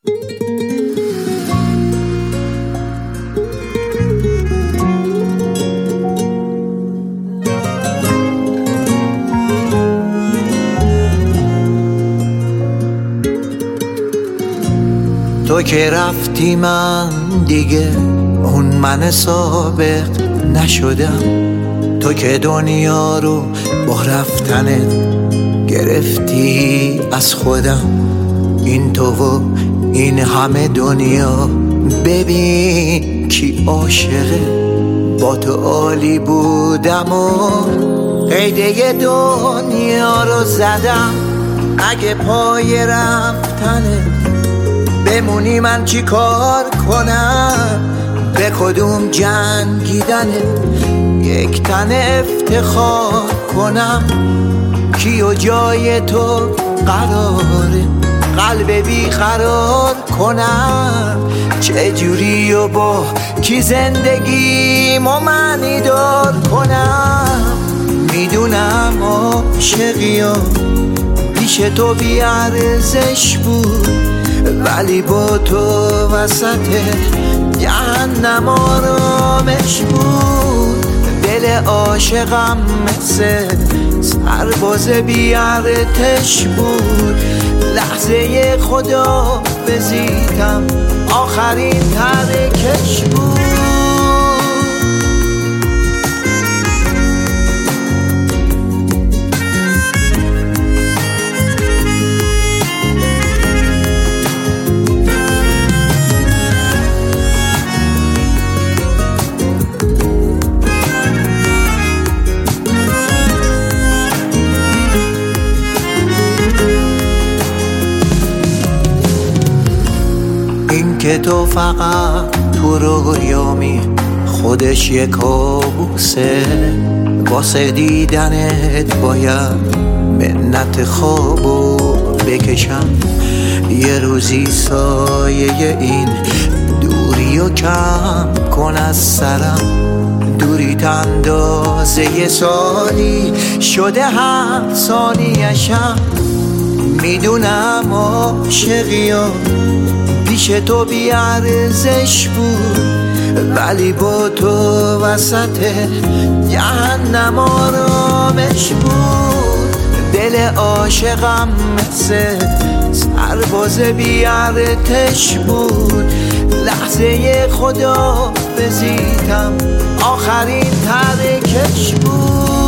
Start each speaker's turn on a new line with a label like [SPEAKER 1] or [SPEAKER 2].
[SPEAKER 1] تو که رفتی من دیگه اون من سابق نشدم. تو که دنیا رو با رفتنت گرفتی از خودم. این تو و این همه دنیا ببین کی عاشقه. با تو عالی بودم و قیده دنیا رو زدم. اگه پای رفتنت بمونی من چی کار کنم؟ به کدوم جنگیدنت یک تن افتخار کنم؟ کی و جای تو قراره قلب بیقرار کنم؟ چه جوری و با کی زندگیمو معنی دار کنم؟ میدونم عاشقی و پیش تو بیارزش بود، ولی با تو وسط جهنم آرامش بود. دل عاشقم مثل سرباز بیارتش بود. لحظه خدا بزیدم آخرین ترکش بود. این که تو فقط تو رویامی خودش یک کابوسه. واسه دیدنت باید منت خوابو بکشم. یه روزی سایه این دوری و کم کن از سرم. دوری اندازه یه سالی شده هر ثانیه‌شم. میدونم عاشقی و پیش تو بیارزش بود، ولی با تو وسط جهنم آرامش بود. دل عاشقم مثل سرباز بیارتش بود. لحظه خدا بزیدم آخرین ترکش بود.